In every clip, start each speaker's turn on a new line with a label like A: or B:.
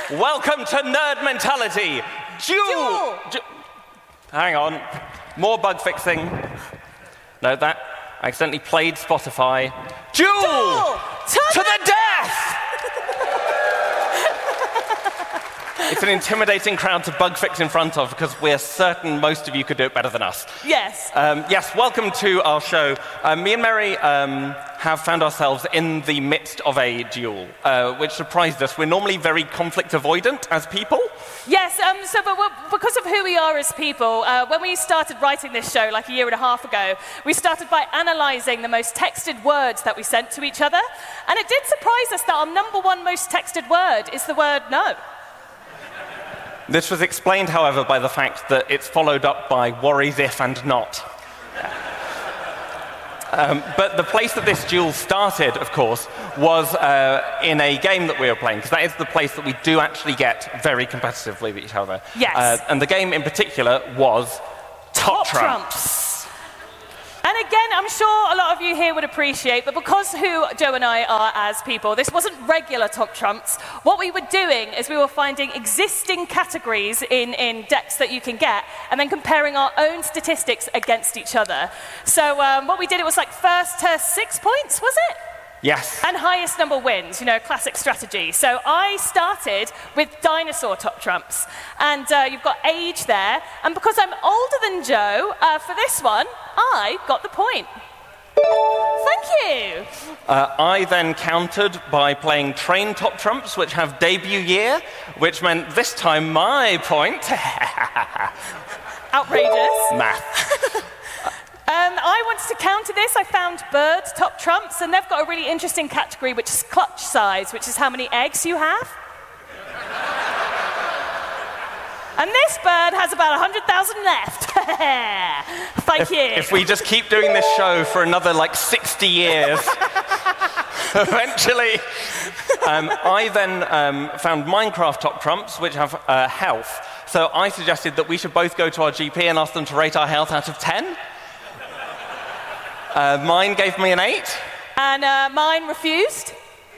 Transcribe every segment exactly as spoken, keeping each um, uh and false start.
A: Welcome to Nerd Mentality. Jewel. Ju Hang on. More bug fixing. No, that I accidentally played Spotify. Jewel,
B: Jewel to,
A: to the death. It's an intimidating crowd to bug fix in front of because we're certain most of you could do it better than us.
B: Yes.
A: Um, yes, welcome to our show. Uh, me and Mary um, have found ourselves in the midst of a duel, uh, which surprised us. We're normally very conflict avoidant as people.
B: Yes, um, so but because of who we are as people, uh, when we started writing this show like a year and a half ago, we started by analysing the most texted words that we sent to each other. And it did surprise us that our number one most texted word is the word no.
A: This was explained, however, by the fact that it's followed up by worries if and not. um, but the place that this duel started, of course, was uh, in a game that we were playing, because that is the place that we do actually get very competitive with each other.
B: Yes.
A: Uh, and the game in particular was Top,
B: Top
A: Trumps.
B: Trumps. And again, I'm sure a lot of you here would appreciate, but because who Joe and I are as people, this wasn't regular Top Trumps. What we were doing is we were finding existing categories in, in decks that you can get, and then comparing our own statistics against each other. So um, what we did, it was like first to six points, was it?
A: Yes.
B: And highest number wins, you know, classic strategy. So I started with dinosaur Top Trumps. And uh, you've got age there. And because I'm older than Joe, uh, for this one, I got the point. Thank you.
A: Uh, I then countered by playing train Top Trumps, which have debut year, which meant this time my point.
B: Outrageous.
A: Math.
B: Um, I wanted to counter this. I found bird Top Trumps, and they've got a really interesting category, which is clutch size, which is how many eggs you have. And this bird has about one hundred thousand left. Thank
A: if,
B: you.
A: If we just keep doing this show for another, like, sixty years, eventually. Um, I then um, found Minecraft Top Trumps, which have uh, health. So I suggested that we should both go to our G P and ask them to rate our health out of ten. Uh, mine gave me an eight.
B: And uh, mine refused.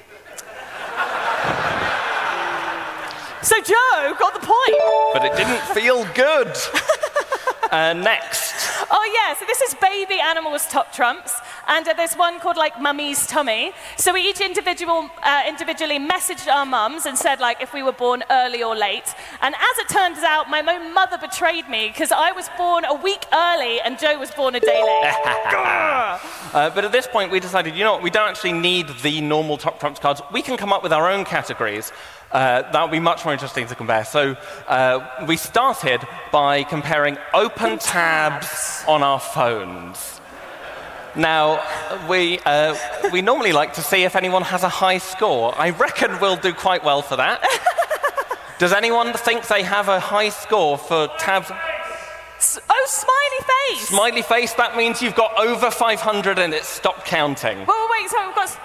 B: So Joe got the point.
A: But it didn't feel good. uh, next.
B: Oh yeah, so this is baby animals Top Trumps, and uh, there's one called like Mummy's Tummy. So we each individual, uh, individually messaged our mums and said like if we were born early or late. And as it turns out, my own mother betrayed me because I was born a week early and Joe was born a day late.
A: uh, but at this point we decided, you know what, we don't actually need the normal Top Trumps cards. We can come up with our own categories. Uh, that would be much more interesting to compare. So uh, we started by comparing open tabs on our phones. Now, we, uh, we normally like to see if anyone has a high score. I reckon we'll do quite well for that. Does anyone think they have a high score for tabs?
B: S oh, smiley face!
A: Smiley face, that means you've got over five hundred and it's stopped counting.
B: Wait, wait, wait, so we've got...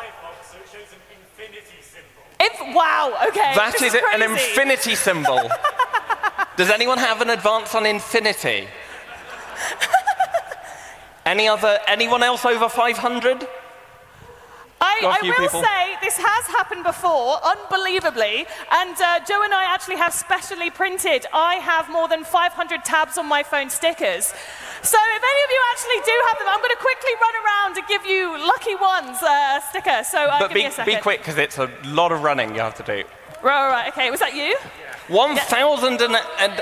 B: Inf wow, okay.
A: That
B: this
A: is,
B: is
A: an
B: crazy.
A: infinity symbol. Does anyone have an advance on infinity? Any other, anyone else over five hundred?
B: I, I will
A: people.
B: say this has happened before, unbelievably, and uh, Joe and I actually have specially printed. I have more than five hundred tabs on my phone stickers. So if any of you actually do have them, I'm going to quickly run around and give you lucky ones uh, sticker. So uh,
A: But
B: give
A: be,
B: me a second.
A: be quick, because it's a lot of running you have to do.
B: Right, right, right. Okay, was that you?
A: One thousand and, and...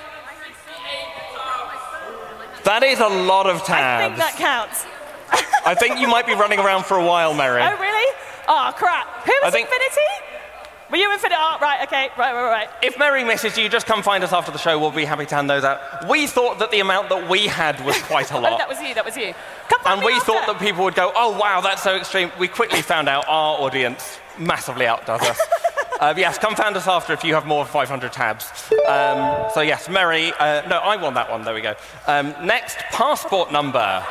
A: That is a lot of tabs.
B: I think that counts.
A: I think you might be running around for a while, Mary.
B: Oh, really? Oh, crap. Who was
A: I think-
B: Infinity? Were you Infinity? Oh, right, okay. Right, right, right.
A: If Mary misses you, just come find us after the show. We'll be happy to hand those out. We thought that the amount that we had was quite a lot.
B: Oh, that was you, that was you. Come find
A: And
B: me
A: we
B: after.
A: thought that people would go, oh, wow, that's so extreme. We quickly found out our audience massively outdoes us. uh, yes, come find us after if you have more than five hundred tabs. Um, so yes, Mary, uh, no, I won that one, there we go. Um, next, passport number.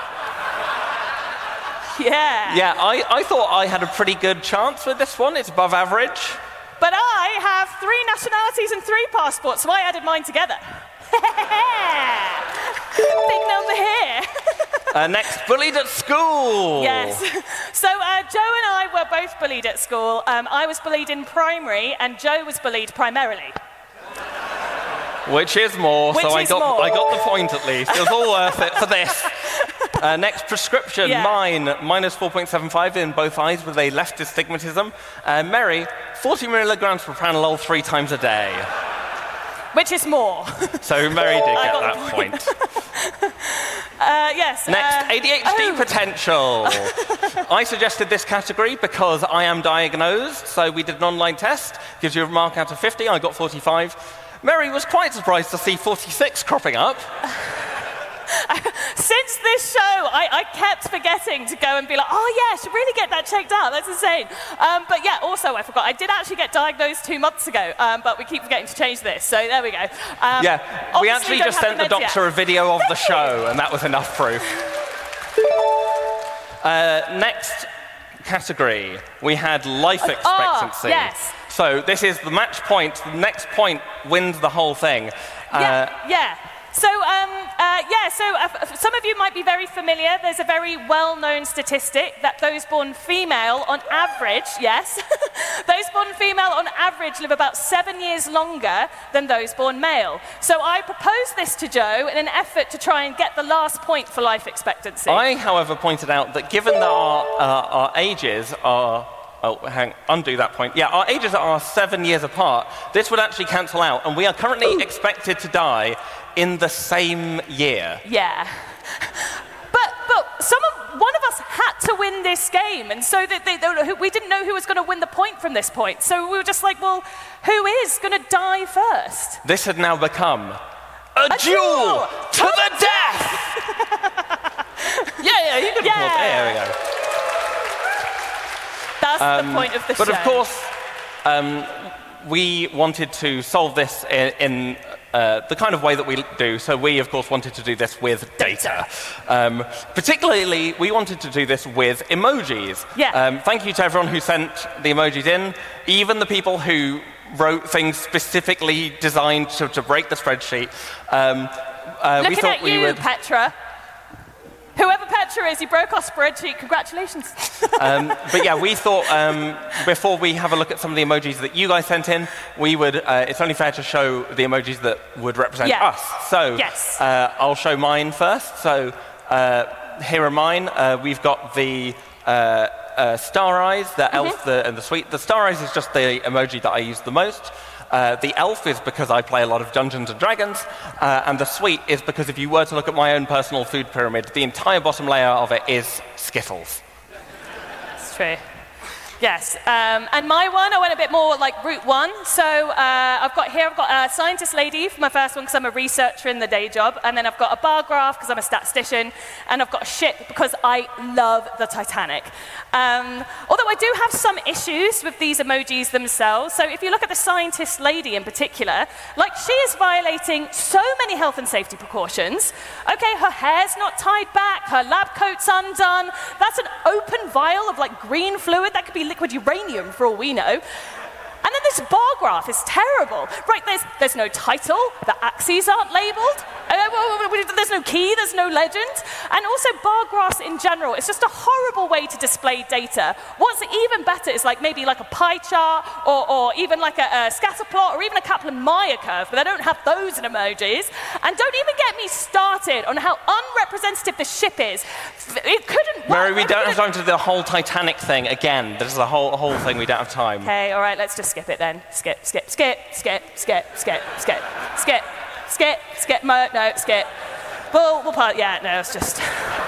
B: Yeah.
A: Yeah, I, I thought I had a pretty good chance with this one. It's above average.
B: But I have three nationalities and three passports, so I added mine together. Big number here.
A: Uh, next, bullied at school.
B: Yes. So uh, Joe and I were both bullied at school. Um, I was bullied in primary, and Joe was bullied primarily.
A: Which is more,
B: Which
A: so
B: is
A: I got
B: more.
A: I got the point at least. It was all worth it for this. Uh, next, prescription.
B: Yeah.
A: Mine, minus four point seven five in both eyes with a leftist astigmatism. Uh, Mary, forty milligrams per pranolol three times a day.
B: Which is more.
A: So Mary did
B: I
A: get
B: got
A: that
B: the
A: point.
B: Uh, yes.
A: Next,
B: uh,
A: A D H D
B: oh.
A: potential. I suggested this category because I am diagnosed, so we did an online test. Gives you a mark out of fifty. I got forty-five. Mary was quite surprised to see forty-six cropping up.
B: Since this show, I, I kept forgetting to go and be like, oh yeah, I should really get that checked out. That's insane. Um, but yeah, also I forgot. I did actually get diagnosed two months ago, um, but we keep forgetting to change this. So there we go. Um,
A: Yeah, we
B: obviously
A: actually
B: don't
A: just
B: have
A: sent the
B: meds
A: doctor
B: yet.
A: a video of the
B: Thank you.
A: show, and that was enough proof. Uh, next category, we had life
B: Oh,
A: expectancy.
B: yes.
A: So this is the match point. The next point wins the whole thing. Uh,
B: Yeah, yeah. So, um, uh, yeah, so uh, f- some of you might be very familiar. There's a very well-known statistic that those born female, on average, yes, those born female on average live about seven years longer than those born male. So I proposed this to Joe in an effort to try and get the last point for life expectancy.
A: I, however, pointed out that given that our, uh, our ages are... Oh, hang, undo that point. Yeah, our ages are seven years apart. This would actually cancel out, and we are currently expected to die in the same year.
B: Yeah. But, but some of, one of us had to win this game, and so they, they, they, we didn't know who was going to win the point from this point. So we were just like, well, who is going to die first?
A: This had now become a,
B: A
A: duel,
B: duel
A: to the death! yeah, yeah, you can
B: Yeah.
A: applause. There we go.
B: That's the point of the
A: But
B: show.
A: of course, um, we wanted to solve this in, in uh, the kind of way that we do. So we, of course, wanted to do this with data. Um, particularly, we wanted to do this with emojis.
B: Yeah.
A: Um, thank you to everyone who sent the emojis in, even the people who wrote things specifically designed to, to break the spreadsheet. Um, uh, we
B: Looking
A: thought
B: at
A: we
B: you,
A: would.
B: Petra. Whoever Petra is, you broke our spreadsheet. Congratulations.
A: Um, but yeah, we thought um, before we have a look at some of the emojis that you guys sent in, we would. Uh, it's only fair to show the emojis that would represent
B: Yeah.
A: us. So
B: Yes.
A: uh, I'll show mine first. So uh, here are mine. Uh, we've got the uh, uh, star eyes, the elf, the, and the sweet. The star eyes is just the emoji that I use the most. Uh, the elf is because I play a lot of Dungeons and Dragons, uh, and the sweet is because if you were to look at my own personal food pyramid, the entire bottom layer of it is Skittles.
B: It's true. Yes, um, and my one, I went a bit more like route one. So uh, I've got here, I've got a scientist lady for my first one because I'm a researcher in the day job, and then I've got a bar graph because I'm a statistician, and I've got a ship because I love the Titanic. Um, although I do have some issues with these emojis themselves. So if you look at the scientist lady in particular, like she is violating so many health and safety precautions. Okay, her hair's not tied back, her lab coat's undone. That's an open vial of like green fluid that could be liquid uranium for all we know. And then this bar graph is terrible. Right, there's, there's no title, the axes aren't labeled, uh, there's no key, there's no legend. And also bar graphs in general, it's just a horrible way to display data. What's even better is like maybe like a pie chart, or, or even like a, a scatter plot, or even a Kaplan-Meier curve, but they don't have those in emojis. And don't even get me started on how unrepresentative the ship is. It couldn't work.
A: Mary, we don't have time to do the whole Titanic thing again. This is a whole, whole thing we don't have time.
B: Okay, all right, let's just skip it then. Skip, skip, skip, skip, skip, skip, skip, skip, skip, skip, no, no, skip. We'll, we'll part, yeah, no, it's just...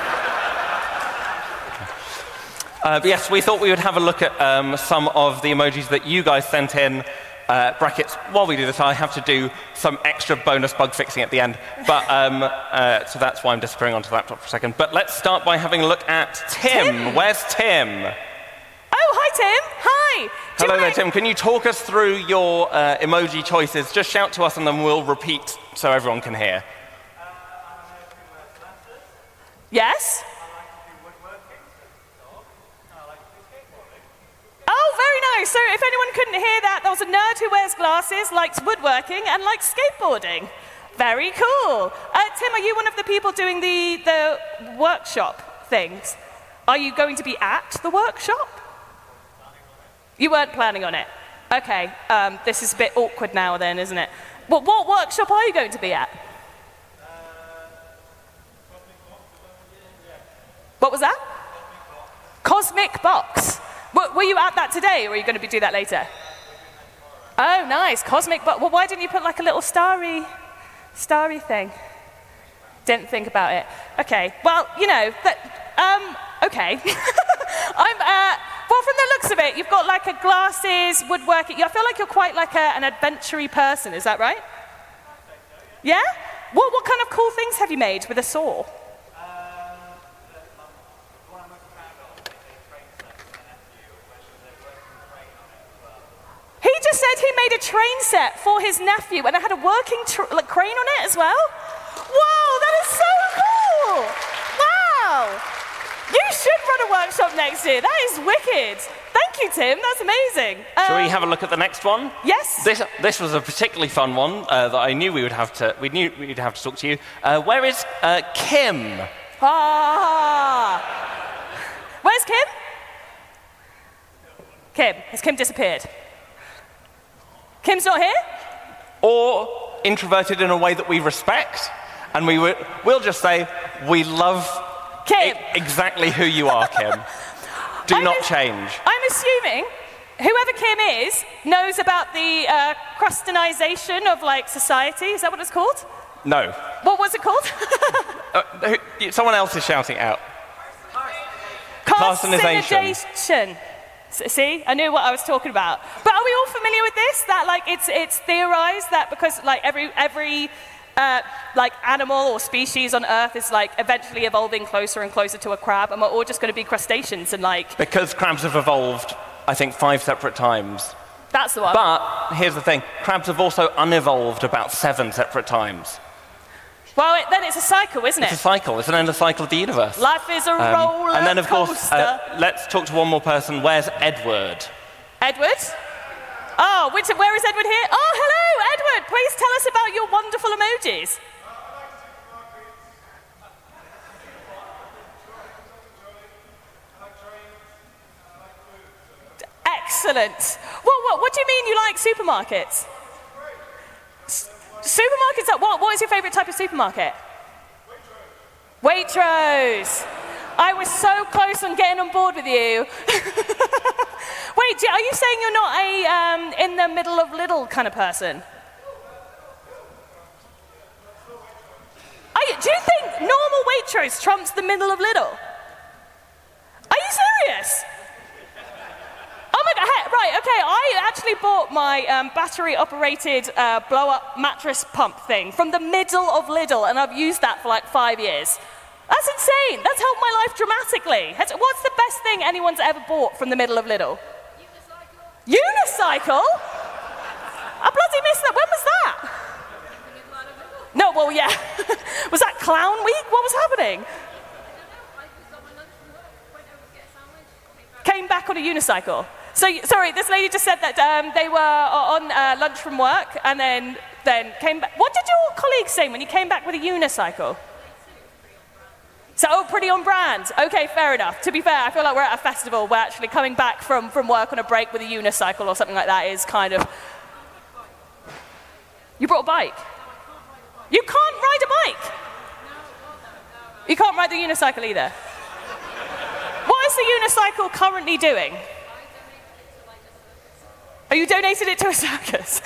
A: Uh, but yes, we thought we would have a look at um, some of the emojis that you guys sent in. Uh, brackets, while we do this, I have to do some extra bonus bug fixing at the end. But um, uh, so that's why I'm disappearing onto the laptop for a second. But let's start by having a look at Tim.
B: Tim.
A: Where's Tim?
B: Oh, hi, Tim. Hi. Do you
A: Hello there,
B: wanna-
A: Tim. Can you talk us through your uh, emoji choices? Just shout to us and then we'll repeat so everyone can hear.
B: Yes? Oh, very nice. So if anyone couldn't hear that, there was a nerd who wears glasses, likes woodworking, and likes skateboarding. Very cool. Uh, Tim, are you one of the people doing the, the workshop things? Are you going to be at the workshop? You weren't planning on it. Okay, um, this is a bit awkward now then, isn't it? What, what workshop are you going to be at? What was that? Cosmic Box. W- were you at that today, or are you going to be do that later? Oh, nice. Cosmic Box. Well, why didn't you put like a little starry, starry thing? Didn't think about it. Okay. Well, you know, that, um, okay. I'm, uh, well, from the looks of it, you've got like a glasses, woodworking. I feel like you're quite like a, an adventure-y person. Is that right? Yeah? What, what kind of cool things have you made with a saw? He just said he made a train set for his nephew and it had a working tr- like, crane on it as well. Wow, that is so cool! Wow! You should run a workshop next year. That is wicked. Thank you, Tim. That's amazing.
A: Shall
B: Um,
A: we have a look at the next one?
B: Yes.
A: This, this was a particularly fun one uh, that I knew we would have to. We knew we'd have to talk to you. Uh, where is uh, Kim?
B: Ah. Where's Kim? Kim. Has Kim disappeared? Kim's not here?
A: Or introverted in a way that we respect, and we would, we'll just say we love
B: Kim.
A: I- exactly who you are, Kim. Do
B: I'm
A: not
B: ass-
A: change.
B: I'm assuming whoever Kim is knows about the uh, crustinization of like society. Is that what it's called?
A: No.
B: What was it called?
A: Uh, who- someone else is shouting out.
B: Carcinization. S- See, I knew what I was talking about. But are we all familiar with this? That like it's it's theorized that because like every every uh, like animal or species on Earth is like eventually evolving closer and closer to a crab, and we're all just going to be crustaceans and like
A: Because crabs have evolved, I think, five separate times.
B: that's the one.
A: But here's the thing, crabs have also unevolved about seven separate times.
B: well, it, then it's a cycle, isn't
A: It's a
B: it?
A: cycle, it's an end of cycle of the universe.
B: Life is a
A: Um,
B: roller
A: and then, of course,
B: coaster.
A: uh, let's talk to one more person. Where's Edward?
B: Edward? Oh, which, where is Edward here? Oh, hello, Edward. Please tell us about your wonderful emojis. Excellent. Well, what, what do you mean you like supermarkets? S- supermarkets, are- what, what is your favorite type of supermarket? Waitrose. I was so close on getting on board with you. Wait, do, are you saying you're not a um, in the middle of little kind of person? Are you, do you think normal Waitrose trumps the middle of little? Are you serious? Oh my God, hey, right, okay, I actually bought my um, battery-operated uh, blow-up mattress pump thing from the middle of Lidl, and I've used that for like five years. That's insane. That's helped my life dramatically. Has- What's the best thing anyone's ever bought from the middle of Lidl? Unicycle. Unicycle? I bloody missed that. When was that? No, well, yeah. Was that Clown Week? What was happening? Came back on a unicycle. So, sorry, this lady just said that um, they were on uh, lunch from work and then, then came back. What did your colleagues say when you came back with a unicycle? So, oh, pretty on brand. Okay, fair enough. To be fair, I feel like we're at a festival where actually coming back from, from work on a break with a unicycle or something like that is kind of... You brought a bike? You can't ride a bike? You can't ride the unicycle either? What is the unicycle currently doing? Oh, you donated it to a circus?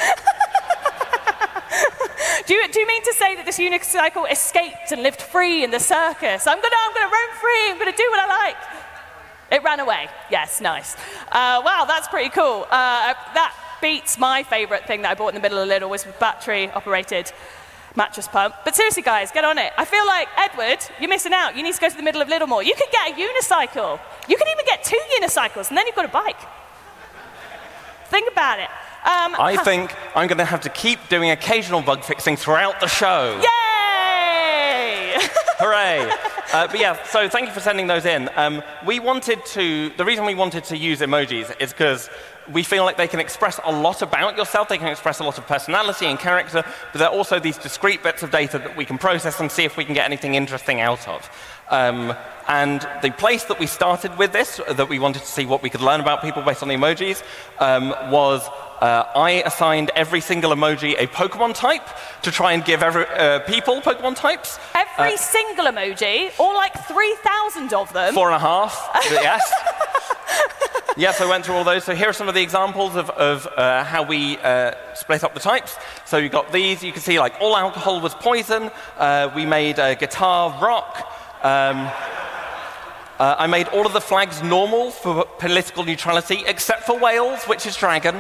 B: do, you, do you mean to say that this unicycle escaped and lived free in the circus? I'm gonna, I'm gonna roam free, I'm gonna do what I like. It ran away. Yes, nice. Uh, wow, that's pretty cool. Uh, that beats my favorite thing that I bought in the middle of Lidl was battery-operated mattress pump. But seriously, guys, get on it. I feel like, Edward, you're missing out. You need to go to the middle of Lidl more. You could get a unicycle. You could even get two unicycles, and then you've got a bike. Think about it. Um,
A: I think I'm going to have to keep doing occasional bug fixing throughout the show.
B: Yay!
A: Hooray! Uh, but yeah, so thank you for sending those in. Um, we wanted to, the reason we wanted to use emojis is because we feel like they can express a lot about yourself, they can express a lot of personality and character, but they're also these discrete bits of data that we can process and see if we can get anything interesting out of. Um, and the place that we started with this, that we wanted to see what we could learn about people based on the emojis, um, was uh, I assigned every single emoji a Pokemon type to try and give every, uh, people Pokemon types.
B: Every
A: uh,
B: single emoji, or like three thousand of them?
A: Four and a half, yes. Yes, I went through all those. So here are some of the examples of, of uh, how we uh, split up the types. So you've got these. You can see like all alcohol was poison. Uh, we made uh, guitar rock. Um, uh, I made all of the flags normal for political neutrality, except for Wales, which is dragon.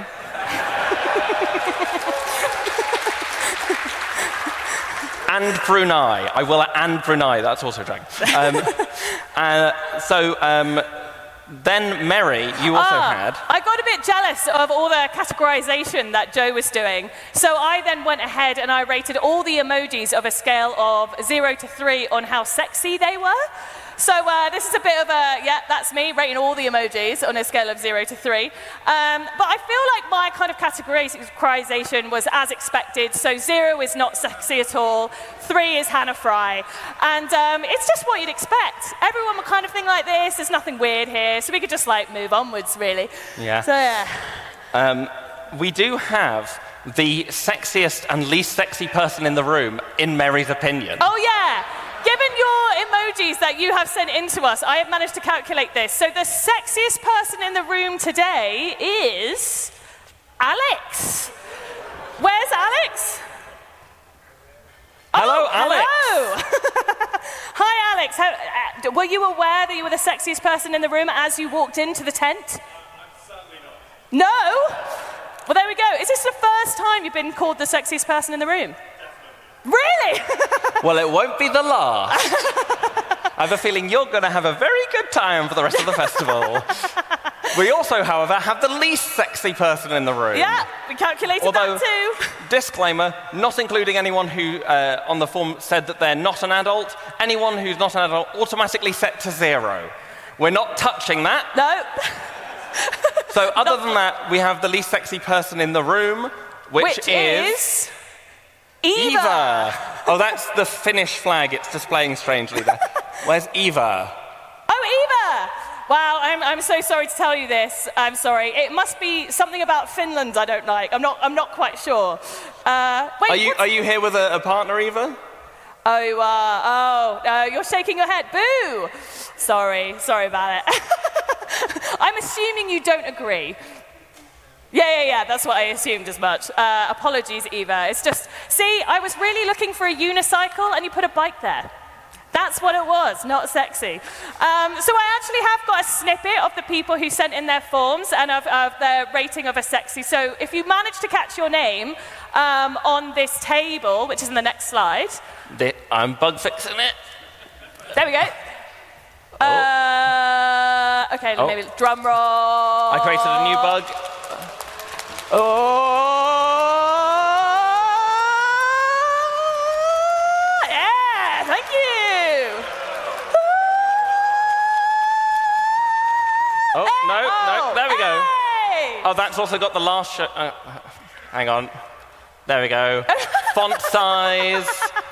A: And Brunei. I will and Brunei. That's also dragon. Um, uh, so. Um, Then, Mary, you also
B: ah,
A: had...
B: I got a bit jealous of all the categorization that Joe was doing. So I then went ahead and I rated all the emojis of a scale of zero to three on how sexy they were. So uh, this is a bit of a, yeah, that's me, rating all the emojis on a scale of zero to three. Um, but I feel like my kind of categorization was as expected. So zero is not sexy at all. Three is Hannah Fry. And um, it's just what you'd expect. Everyone would kind of think like this. There's nothing weird here. So we could just like move onwards, really.
A: Yeah.
B: So yeah.
A: Um, we do have the sexiest and least sexy person in the room, in Mary's opinion.
B: Oh, yeah. Given your emojis that you have sent in to us, I have managed to calculate this. So the sexiest person in the room today is Alex. Where's Alex?
A: Hello,
B: oh,
A: Alex.
B: Hello. Hi, Alex. How, uh, were you aware that you were the sexiest person in the room as you walked into the tent?
C: I'm certainly not.
B: No? Well, there we go. Is this the first time you've been called the sexiest person in the room? Really?
A: Well, it won't be the last. I have a feeling you're going to have a very good time for the rest of the festival. We also, however, have the least sexy person in the room.
B: Yeah, we calculated
A: Although,
B: that too.
A: Disclaimer, not including anyone who uh, on the form said that they're not an adult. Anyone who's not an adult automatically set to zero. We're not touching that.
B: No.
A: So other than that, we have the least sexy person in the room, which,
B: Which
A: is...
B: is... Eva.
A: Eva. Oh, that's the Finnish flag. It's displaying strangely there. Where's Eva?
B: Oh, Eva! Wow, I'm, I'm so sorry to tell you this. I'm sorry. It must be something about Finland I don't like. I'm not, I'm not quite sure. Uh, wait,
A: Are you,
B: what's-
A: are you here with a, a partner, Eva?
B: Oh, you are. Oh, uh, you're shaking your head. Boo! Sorry. Sorry about it. I'm assuming you don't agree. Yeah, yeah, yeah, that's what I assumed as much. Uh, apologies, Eva. It's just, see, I was really looking for a unicycle and you put a bike there. That's what it was, not sexy. Um, so I actually have got a snippet of the people who sent in their forms and of, of their rating of a sexy. So if you manage to catch your name um, on this table, which is in the next slide.
A: The, I'm bug fixing it.
B: There we go.
A: Oh.
B: Uh, okay,
A: Oh.
B: maybe drum roll.
A: I created a new bug.
B: Oh, yeah, thank you.
A: Oh, no, no, there we go.
B: Hey.
A: Oh, that's also got the last show. Uh, hang on. There we go. Font size.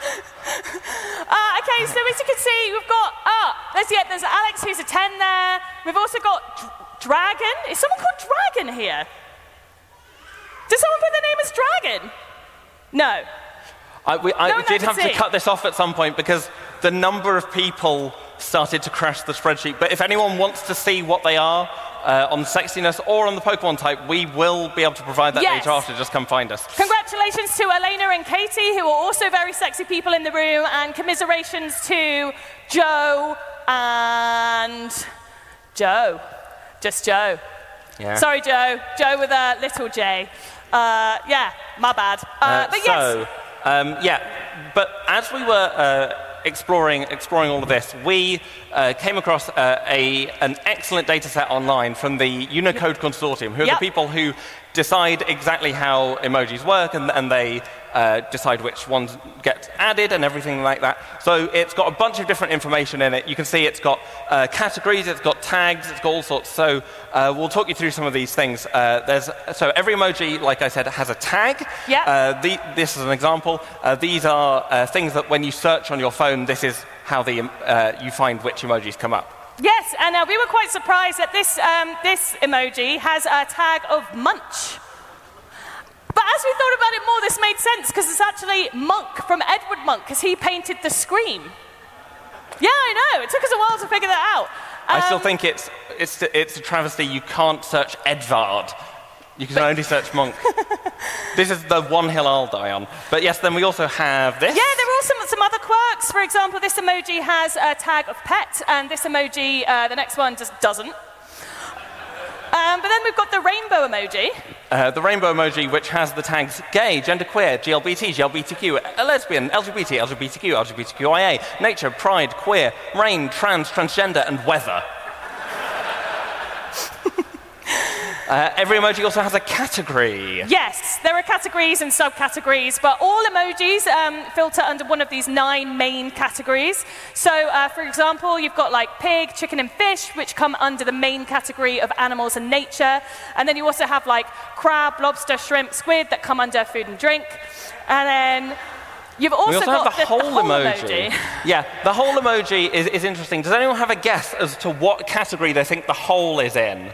B: Uh, okay, so as you can see, we've got, ah, oh, there's, yeah, there's Alex who's a ten there. We've also got Dr- Dragon. Is someone called Dragon here? Did someone put their name as Dragon? No.
A: I, we, I
B: No one
A: did
B: I
A: have
B: can
A: to
B: see.
A: cut this off at some point because the number of people started to crash the spreadsheet. But if anyone wants to see what they are uh, on sexiness or on the Pokemon type, we will be able to provide that
B: Yes.
A: data after. Just come find us.
B: Congratulations to Elena and Katie, who are also very sexy people in the room, and commiserations to Joe and Joe. Just Joe.
A: Yeah.
B: Sorry, Joe. Joe with a little J. Uh, yeah, my bad. Uh,
A: Uh,
B: but yes.
A: So, um, yeah, but as we were uh, exploring exploring all of this, we uh, came across uh, a an excellent data set online from the Unicode Consortium, who are
B: Yep.
A: the people who decide exactly how emojis work, and, and they uh, decide which ones get added and everything like that. So it's got a bunch of different information in it. You can see it's got uh, categories, it's got tags, it's got all sorts. So uh, we'll talk you through some of these things. Uh, there's so every emoji, like I said, has a tag.
B: Yeah.
A: Uh, the, this is an example. Uh, these are uh, things that when you search on your phone, this is how the, uh, you find which emojis come up.
B: Yes, and uh, we were quite surprised that this, um, this emoji has a tag of munch. But as we thought about it more, this made sense, because it's actually Monk from Edward Munch, because he painted the Scream. Yeah, I know. It took us a while to figure that out. Um,
A: I still think it's, it's, it's a travesty. You can't search Edvard. You can only search Monk. This is the one hill I'll die on. But yes, then we also have this.
B: Yeah, there are also some other quirks. For example, this emoji has a tag of pet, and this emoji, uh, the next one, just doesn't. Um, but then we've got the rainbow emoji.
A: Uh, the rainbow emoji, which has the tags gay, genderqueer, G L B T, G L B T Q, a lesbian, L G B T, L G B T Q, L G B T Q I A, nature, pride, queer, rain, trans, transgender, and weather. Uh, every emoji also has a category.
B: Yes, there are categories and subcategories, but all emojis um, filter under one of these nine main categories. So, uh, for example, you've got like pig, chicken, and fish, which come under the main category of animals and nature. And then you also have like crab, lobster, shrimp, squid that come under food and drink. And then you've also,
A: we also
B: got
A: have the,
B: the,
A: whole,
B: the whole
A: emoji.
B: emoji.
A: Yeah, the whole emoji is, is interesting. Does anyone have a guess as to what category they think the whole is in?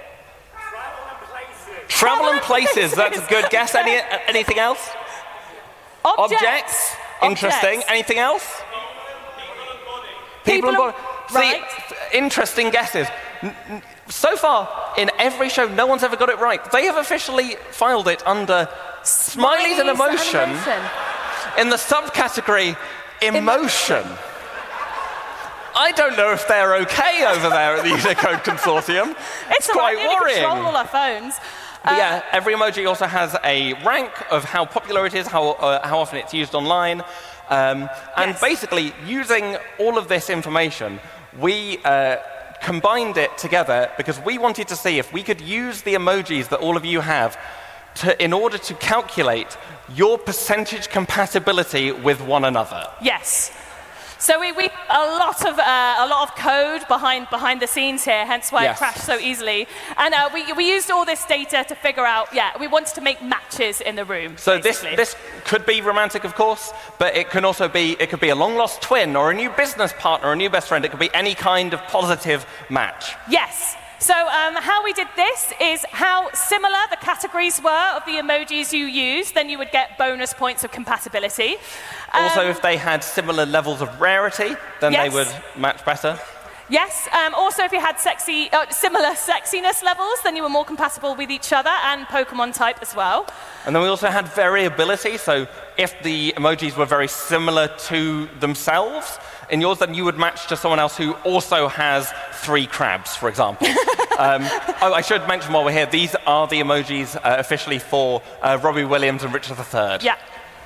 A: Travel and places, that's a good guess. Any, anything else?
B: Objects.
A: Objects. Interesting.
B: Objects.
A: Anything else?
B: People
A: and body. See,
B: right.
A: interesting guesses. N- n- So far, in every show, no one's ever got it right. They have officially filed it under Smileys and Emotion,
B: and emotion.
A: in the subcategory Emotion.
B: Emotion.
A: I don't know if they're okay over there at the Unicode Consortium.
B: It's,
A: It's quite
B: right,
A: worrying.
B: control all our phones.
A: But
B: Uh,
A: yeah, every emoji also has a rank of how popular it is, how, uh, how often it's used online. Um, and
B: Yes.
A: basically, using all of this information, we uh, combined it together because we wanted to see if we could use the emojis that all of you have to, in order to calculate your percentage compatibility with one another.
B: Yes. So we, we a lot of uh, a lot of code behind behind the scenes here, hence why
A: Yes.
B: it crashed so easily. And uh, we we used all this data to figure out. Yeah, we wanted to make matches in the room.
A: So this,
B: basically.
A: this could be romantic, of course, but it can also be, it could be a long-lost twin or a new business partner or a new best friend. It could be any kind of positive match.
B: Yes. So um, how we did this is how similar the categories were of the emojis you used, then you would get bonus points of compatibility.
A: Also,
B: Um,
A: if they had similar levels of rarity, then
B: Yes.
A: they would match better.
B: Yes. Um, also, if you had sexy, uh, similar sexiness levels, then you were more compatible with each other and Pokemon type as well.
A: And then we also had variability, so if the emojis were very similar to themselves, in yours, then you would match to someone else who also has three crabs, for example. um, oh, I should mention while we're here, these are the emojis uh, officially for uh, Robbie Williams and Richard the Third.
B: Yeah.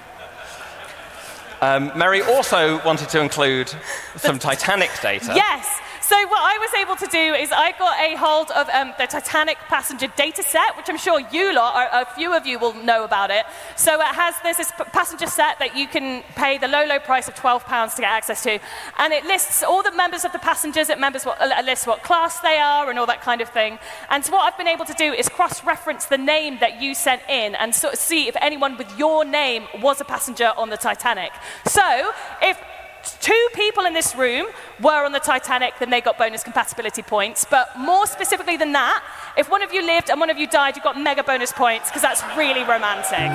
A: Um, Mary also wanted to include some Titanic data.
B: Yes. So what I was able to do is I got a hold of um, the Titanic passenger data set, which I'm sure you lot, or a few of you will know about it. So it has there's this p- passenger set that you can pay the low, low price of twelve pounds to get access to. And it lists all the members of the passengers, it, members what, it lists what class they are and all that kind of thing. And so what I've been able to do is cross-reference the name that you sent in and sort of see if anyone with your name was a passenger on the Titanic. So if two people in this room were on the Titanic, then they got bonus compatibility points. But more specifically than that, if one of you lived and one of you died, you got mega bonus points, because that's really romantic.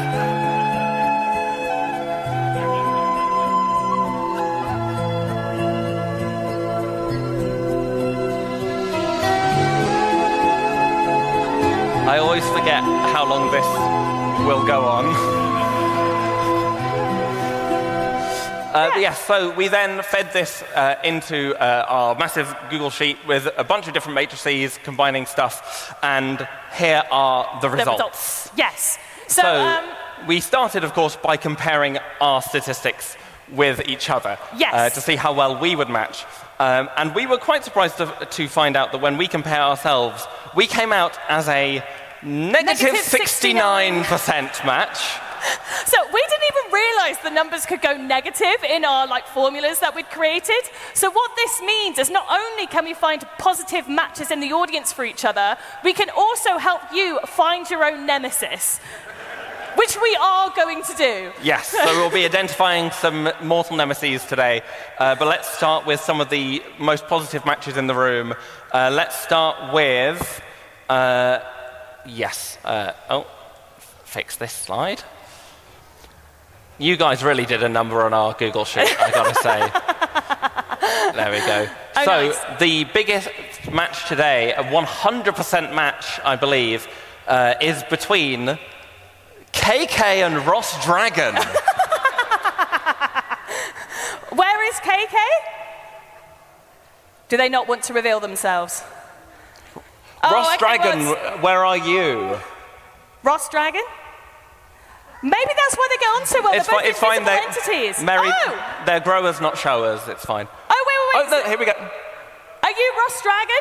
A: I always forget how long this will go on. Uh,
B: Yeah.
A: yes, so we then fed this uh, into uh, our massive Google Sheet with a bunch of different matrices combining stuff, and here are the
B: The
A: results.
B: results. Yes. So,
A: So
B: um,
A: we started, of course, by comparing our statistics with each other
B: Yes.
A: uh, to see how well we would match. Um, and we were quite surprised to, to find out that when we compare ourselves, we came out as a negative
B: Negative
A: sixty-nine percent match.
B: So we didn't even realize the numbers could go negative in our like formulas that we'd created. So what this means is not only can we find positive matches in the audience for each other, we can also help you find your own nemesis, which we are going to do.
A: Yes, so we'll be identifying some mortal nemesis today. Uh, but let's start with some of the most positive matches in the room. Uh, let's start with, uh, yes, uh, oh, fix this slide. You guys really did a number on our Google Sheet, I gotta say. There we go.
B: Oh,
A: so
B: nice.
A: The biggest match today, a one hundred percent match, I believe, uh, is between K K and Ross Dragon.
B: Where is K K? Do they not want to reveal themselves?
A: Ross
B: oh, okay,
A: Dragon,
B: well, it's-
A: where are you?
B: Ross Dragon? Maybe that's why they get on so well.
A: It's,
B: They're
A: fi-
B: both
A: it's fine.
B: invisible
A: They're,
B: entities.
A: Mary,
B: oh.
A: they're growers, not showers. It's fine.
B: oh, wait, wait, wait.
A: Oh, no, here we go.
B: Are you Ross Dragon?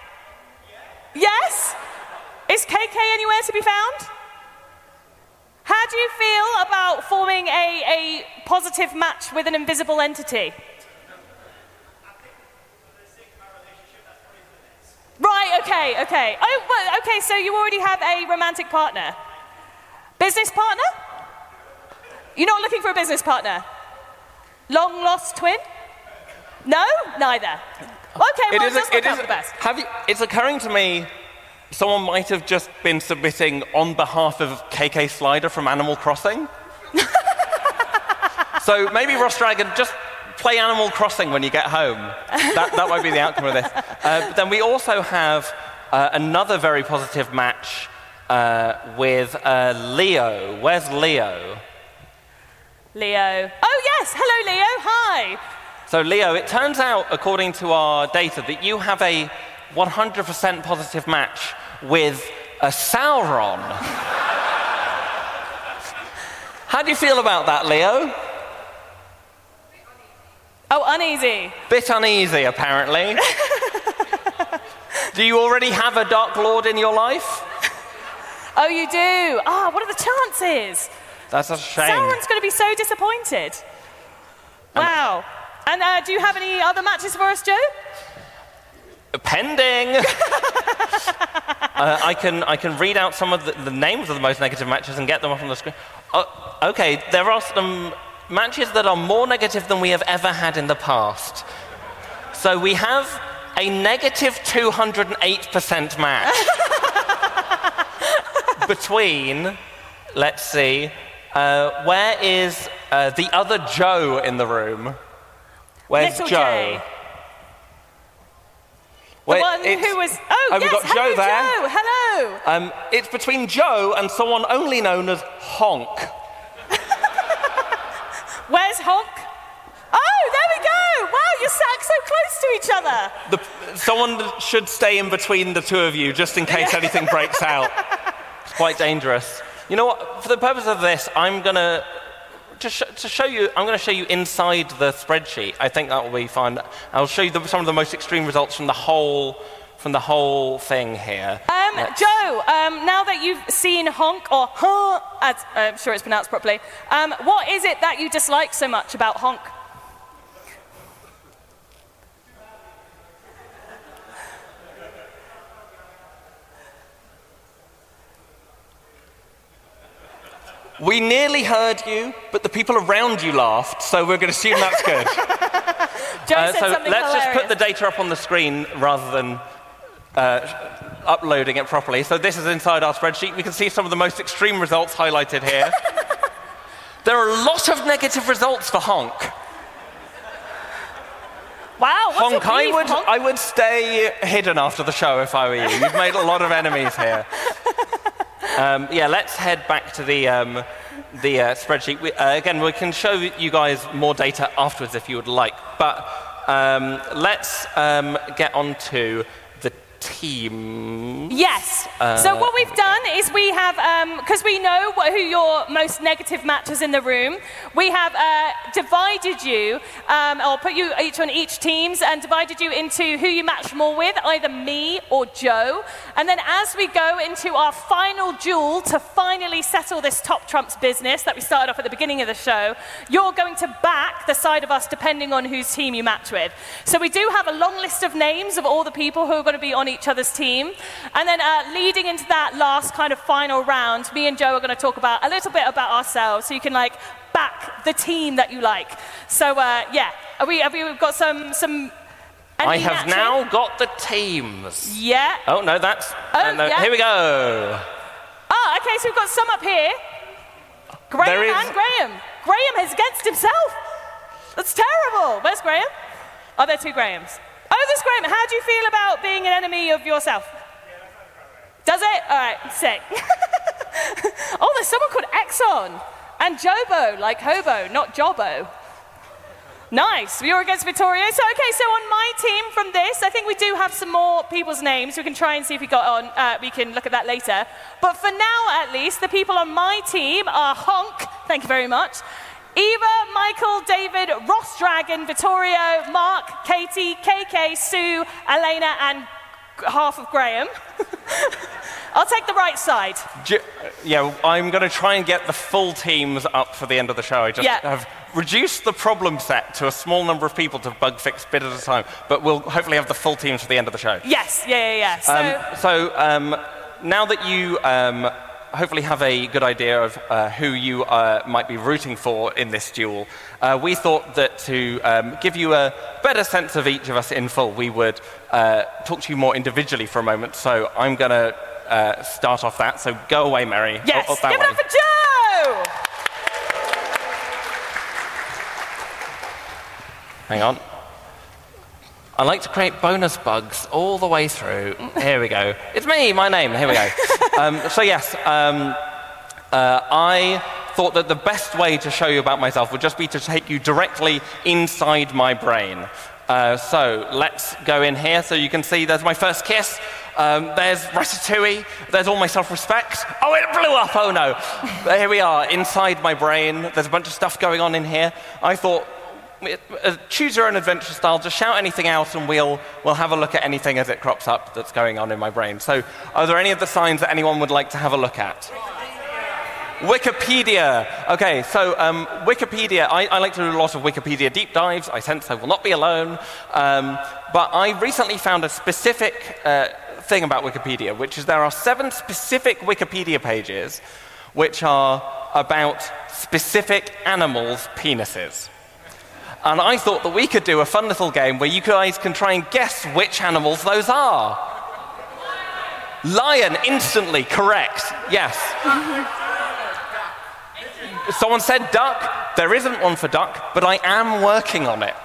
B: Yes? Is K K anywhere to be found? How do you feel about forming a, a positive match with an invisible entity? Right, okay, okay. Oh, well, okay, so you already have a romantic partner. Business partner? You're not looking for a business partner? Long lost twin? No? Neither. Okay, well, it does work out for the best.
A: Have you, it's occurring to me, someone might have just been submitting on behalf of K K Slider from Animal Crossing. So maybe Ross Dragon, just play Animal Crossing when you get home. That, that might be the outcome of this. Uh, but then we also have uh, another very positive match uh, with uh, Leo. Where's Leo?
B: Leo. Oh, yes. Hello, Leo. Hi.
A: So Leo, it turns out, according to our data, that you have a one hundred percent positive match with a Sauron. How do you feel about that, Leo?
B: Oh, uneasy.
A: Bit uneasy, apparently. Do you already have a Dark Lord in your life?
B: Oh, you do? Ah, what are the chances?
A: That's a shame.
B: Sauron's going to be so disappointed. Wow. And uh, do you have any other matches for us, Joe?
A: Pending. uh, I can I can read out some of the, the names of the most negative matches and get them up on the screen. Uh, okay, there are some matches that are more negative than we have ever had in the past. So we have a negative two hundred eight percent match between, let's see, uh, where is uh, the other Joe in the room? Where's
B: Little
A: Joe?
B: J. The
A: Wait,
B: one
A: it's-
B: who was... Oh,
A: oh, we've
B: yes,
A: got
B: hello,
A: Joe there.
B: Joe. Hello.
A: Um, it's between Joe and someone only known as Honk.
B: Where's Honk? Oh, there we go. Wow, you're sat so close to each other.
A: The, someone should stay in between the two of you just in case anything breaks out. It's quite dangerous. You know what? For the purpose of this, I'm gonna just sh- to show you. I'm gonna show you inside the spreadsheet. I think that will be fun. I'll show you the, some of the most extreme results from the whole from the whole thing here.
B: Um,
A: Let's-
B: Joe, um, now that you've seen Honk, or Huh, as, uh, I'm sure it's pronounced properly, um, what is it that you dislike so much about Honk?
A: We nearly heard you, but the people around you laughed, so we're going to assume that's good.
B: Joe
A: Uh,
B: said
A: so
B: something
A: let's
B: hilarious.
A: just put the data up on the screen rather than uh, uploading it properly. So this is inside our spreadsheet. We can see some of the most extreme results highlighted here. There are a lot of negative results for Honk.
B: Wow, what's
A: Honk,
B: your
A: I
B: beef,
A: would,
B: Honk?
A: I would stay hidden after the show if I were you. You've made a lot of enemies here. Um, yeah, let's head back to the, um, the uh, spreadsheet. We, uh, again, we can show you guys more data afterwards if you would like. But um, let's um, get on to the teams.
B: Yes.
A: Uh,
B: so what we've done is we have, because um, we know what, who your most negative matches in the room, we have uh, divided you, um, or put you each on each teams and divided you into who you match more with, either me or Joe. And then as we go into our final duel to finally settle this top trumps business that we started off at the beginning of the show, you're going to back the side of us depending on whose team you match with. So we do have a long list of names of all the people who are going to be on each other's team. And then uh, leading into that last kind of final round, me and Joe are going to talk about a little bit about ourselves so you can like back the team that you like. So uh, yeah, are we, have we we've got some... some
A: I have matching? now got the teams.
B: Yeah.
A: Oh, no, that's...
B: Oh,
A: uh, no,
B: yeah.
A: Here we go.
B: Oh, okay, so we've got some up here. Graham is... and Graham. Graham is against himself. That's terrible. Where's Graham? Oh, there are two Grahams. Oh, there's Graham. How do you feel about being an enemy of yourself? Does it? All right, sick. Oh, there's someone called Exxon. And Jobo, like hobo, not Jobbo. Nice. You're against Vittorio. So, okay, so on my team from this, I think we do have some more people's names. We can try and see if we got on. Uh, we can look at that later. But for now, at least, the people on my team are Honk. Thank you very much. Eva, Michael, David, Ross Dragon, Vittorio, Mark, Katie, K K, Sue, Elena, and half of Graham. I'll take the right side.
A: Ju- yeah, I'm going to try and get the full teams up for the end of the show. I just
B: yeah.
A: have reduced the problem set to a small number of people to bug fix a bit at a time, but we'll hopefully have the full teams for the end of the show.
B: Yes, yeah, yeah, yeah. So,
A: um, so um, now that you... Um, hopefully have a good idea of uh, who you uh, might be rooting for in this duel. Uh, we thought that to um, give you a better sense of each of us in full, we would uh, talk to you more individually for a moment. So I'm going to uh, start off that. So go away, Mary.
B: Yes,
A: oh, oh, that
B: give
A: way.
B: it up for Joe!
A: Hang on. I like to create bonus bugs all the way through. Here we go. It's me, my name. Here we go. um, so yes, um, uh, I thought that the best way to show you about myself would just be to take you directly inside my brain. Uh, so let's go in here so you can see there's my first kiss. Um, there's Ratatouille. There's all my self-respect. Oh, it blew up. Oh, no. But here we are, inside my brain. There's a bunch of stuff going on in here. I thought... Uh, choose your own adventure style, just shout anything out and we'll, we'll have a look at anything as it crops up that's going on in my brain. So are there any of the signs that anyone would like to have a look at? Wikipedia. Okay, so um, Wikipedia, I, I like to do a lot of Wikipedia deep dives. I sense I will not be alone. Um, but I recently found a specific uh, thing about Wikipedia, which is there are seven specific Wikipedia pages which are about specific animals' penises. And I thought that we could do a fun little game where you guys can try and guess which animals those are. Lion, instantly, correct. Yes. Someone said duck. There isn't one for duck, but I am working on it.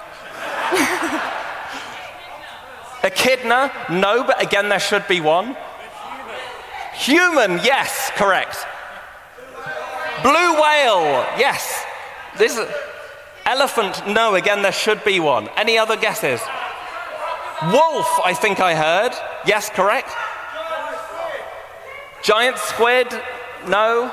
A: Echidna, no, but again, there should be one. Human, yes, correct. Blue whale, yes. This is... Elephant, no, again, there should be one. Any other guesses? Wolf, I think I heard. Yes, correct. Giant squid, no.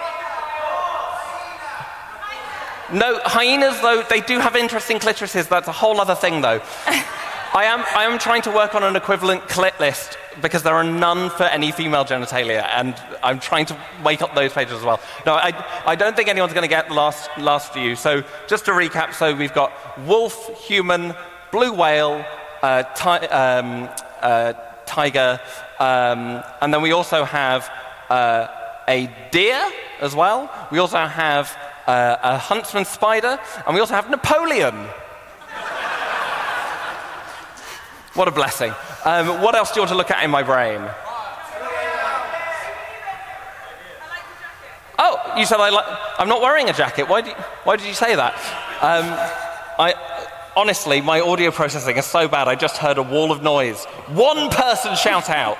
A: No, hyenas, though, they do have interesting clitorises. That's a whole other thing, though. I am, I am trying to work on an equivalent clit list because there are none for any female genitalia, and I'm trying to wake up those pages as well. No, I, I don't think anyone's going to get the last, last few. So just to recap, so we've got wolf, human, blue whale, uh, ti- um, uh, tiger, um, and then we also have uh, a deer as well. We also have uh, a huntsman spider, and we also have Napoleon. What a blessing. Um, what else do you want to look at in my brain? Oh, you said I like... I'm not wearing a jacket. Why, do you, why did you say that? Um, I honestly, my audio processing is so bad, I just heard a wall of noise. One person shout out.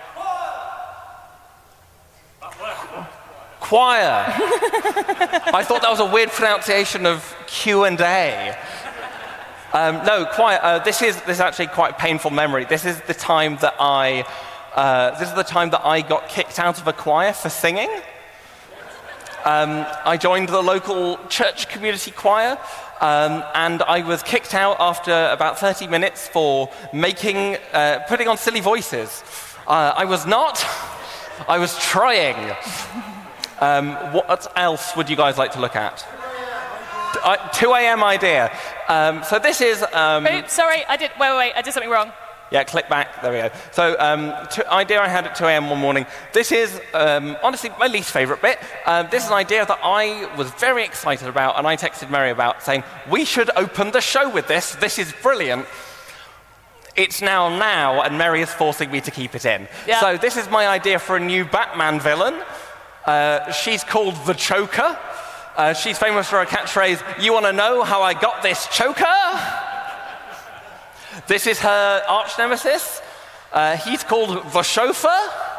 A: Choir. I thought that was a weird pronunciation of Q and A. Um, no, quite. Uh, this is this is actually quite a painful memory. This is the time that I uh, this is the time that I got kicked out of a choir for singing. Um, I joined the local church community choir, um, and I was kicked out after about thirty minutes for making uh, putting on silly voices. Uh, I was not. I was trying. Um, what else would you guys like to look at? Uh, two a m idea. Um, so this is... Um,
B: Oops, sorry, I did, wait, wait, wait, I did something wrong.
A: Yeah, click back, there we go. So um, t- idea I had at two a m one morning. This is, um, honestly, my least favorite bit. Um, this is an idea that I was very excited about, and I texted Mary about, saying, we should open the show with this. This is brilliant. It's now now, and Mary is forcing me to keep it in.
B: Yeah.
A: So this is my idea for a new Batman villain. Uh, she's called the Choker. Uh, she's famous for her catchphrase, you want to know how I got this choker? This is her arch nemesis. Uh, he's called the Chauffeur.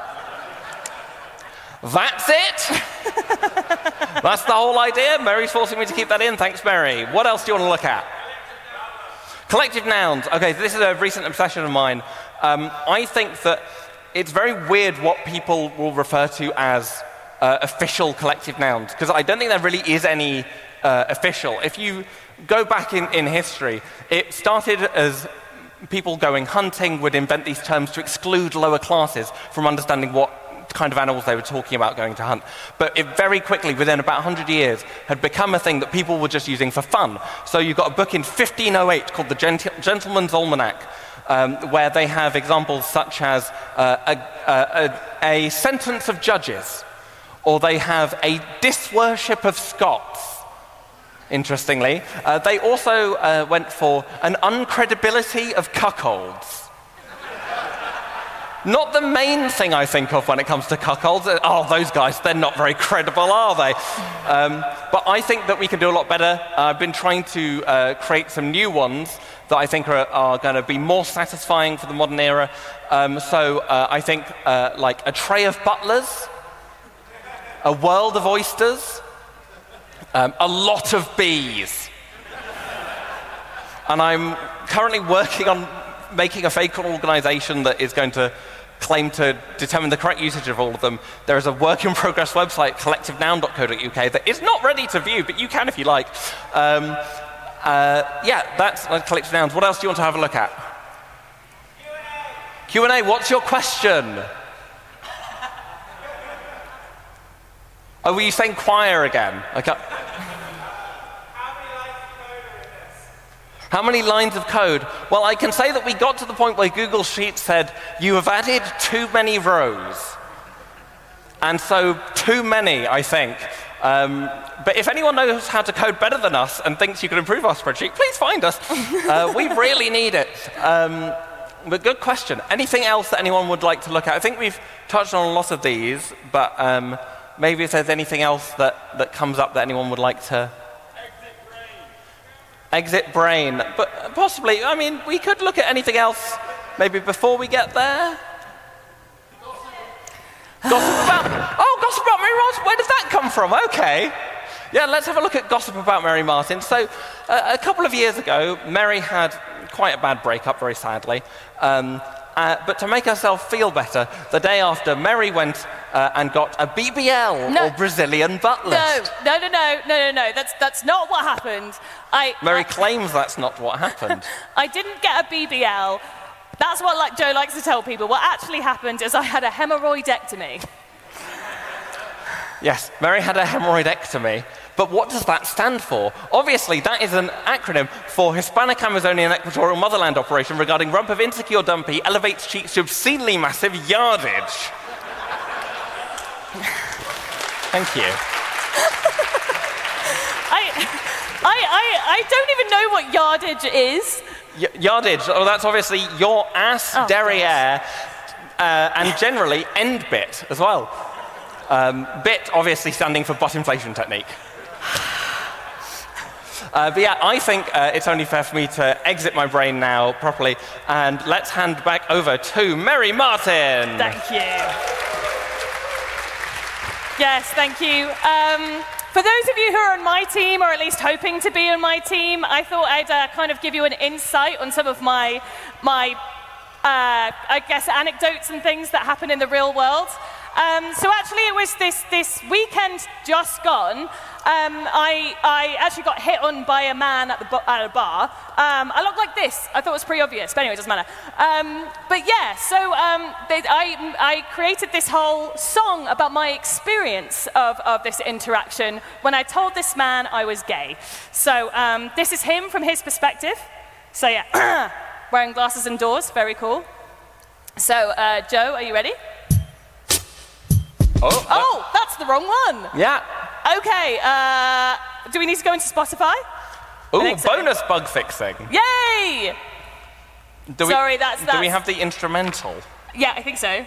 A: That's it. That's the whole idea. Mary's forcing me to keep that in. Thanks, Mary. What else do you want to look at? Collective nouns. Okay, this is a recent obsession of mine. Um, I think that it's very weird what people will refer to as Uh, official collective nouns, because I don't think there really is any uh, official. If you go back in, in history, it started as people going hunting would invent these terms to exclude lower classes from understanding what kind of animals they were talking about going to hunt. But it very quickly, within about one hundred years, had become a thing that people were just using for fun. So you've got a book in fifteen oh eight called the Gent- Gentleman's Almanac, um, where they have examples such as uh, a, a, a, a sentence of judges, or they have a disworship of Scots, interestingly. Uh, they also uh, went for an uncredibility of cuckolds. Not the main thing I think of when it comes to cuckolds. Oh, those guys, they're not very credible, are they? Um, but I think that we can do a lot better. Uh, I've been trying to uh, create some new ones that I think are, are going to be more satisfying for the modern era. Um, so uh, I think uh, like a tray of butlers, a world of oysters, um, a lot of bees. And I'm currently working on making a fake organization that is going to claim to determine the correct usage of all of them. There is a work in progress website, collective noun dot co dot U K, that is not ready to view, but you can if you like. Um, uh, yeah, that's uh, collective nouns. What else do you want to have a look at? Q and A. Q and A, what's your question? Oh, were you saying choir again? Okay. How many lines of code? Well, I can say that we got to the point where Google Sheets said, you have added too many rows. And so, too many, I think. Um, but if anyone knows how to code better than us and thinks you can improve our spreadsheet, please find us. Uh, we really need it. Um, but good question. Anything else that anyone would like to look at? I think we've touched on a lot of these, but um, maybe if there's anything else that, that comes up that anyone would like to... Exit brain. But possibly, I mean, we could look at anything else maybe before we get there. Gossip about... Oh, gossip about Mary Martin. Where did that come from? Okay. Yeah, let's have a look at gossip about Mary Martin. So uh, a couple of years ago, Mary had quite a bad breakup, very sadly. Um, Uh, but to make herself feel better, the day after, Mary went uh, and got a B B L, no. or Brazilian butt lift.
B: No, no, no, no, no, no, no. That's that's not what happened. I,
A: Mary
B: I,
A: claims that's not what happened.
B: I didn't get a B B L. That's what like Joe likes to tell people. What actually happened is I had a hemorrhoidectomy.
A: Yes, Mary had a hemorrhoidectomy. But what does that stand for? Obviously, that is an acronym for Hispanic Amazonian Equatorial Motherland Operation regarding rump of insecure dumpy, elevates cheeks to obscenely massive yardage. Thank you.
B: I, I, I, I don't even know what yardage is.
A: Y- yardage, oh, that's obviously your ass
B: oh,
A: derriere, uh, and generally end bit as well. Um, bit obviously standing for butt inflation technique. Uh, but yeah, I think uh, it's only fair for me to exit my brain now properly, and let's hand back over to Mary Martin.
B: Thank you. Yes, thank you. Um, For those of you who are on my team, or at least hoping to be on my team, I thought I'd uh, kind of give you an insight on some of my, my uh, I guess, anecdotes and things that happen in the real world. Um, so actually, it was this, this weekend just gone. Um, I, I actually got hit on by a man at, the bo- at a bar. Um, I looked like this. I thought it was pretty obvious, but anyway, it doesn't matter. Um, but yeah, so um, they, I, I created this whole song about my experience of, of this interaction when I told this man I was gay. So um, this is him from his perspective. So yeah, wearing glasses indoors, very cool. So uh, Joe, are you ready?
A: Oh,
B: oh, that's the wrong one.
A: Yeah.
B: Okay, uh, do we need to go into Spotify?
A: Ooh, bonus so. bug fixing.
B: Yay!
A: Do
B: Sorry,
A: we,
B: that's, that's...
A: Do we have the instrumental?
B: Yeah, I think so.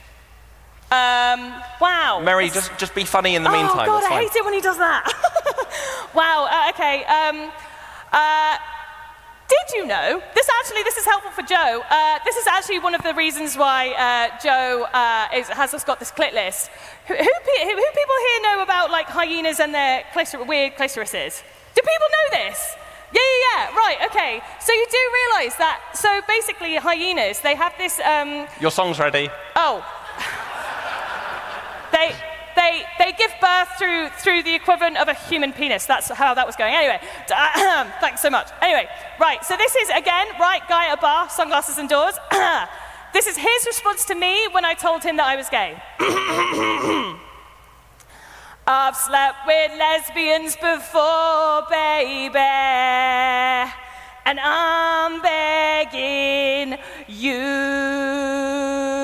B: Um, wow.
A: Mary, just, just be funny in the meantime.
B: Oh, God,
A: I
B: hate it when he does that. Wow, uh, okay. Um, uh, Did you know, this actually, this is helpful for Joe, uh, this is actually one of the reasons why uh, Joe uh, is, has us got this clit list. Who, who, who, who people here know about like hyenas and their clitor- weird clitorises? Do people know this? Yeah, yeah, yeah, right, okay. So you do realise that, so basically hyenas, they have this... Um,
A: Your song's ready.
B: Oh. they... They, they give birth through, through the equivalent of a human penis. That's how that was going. Anyway, thanks so much. Anyway, right, so this is, again, right, guy at a bar, sunglasses indoors. This is his response to me when I told him that I was gay. I've slept with lesbians before, baby, and I'm begging you.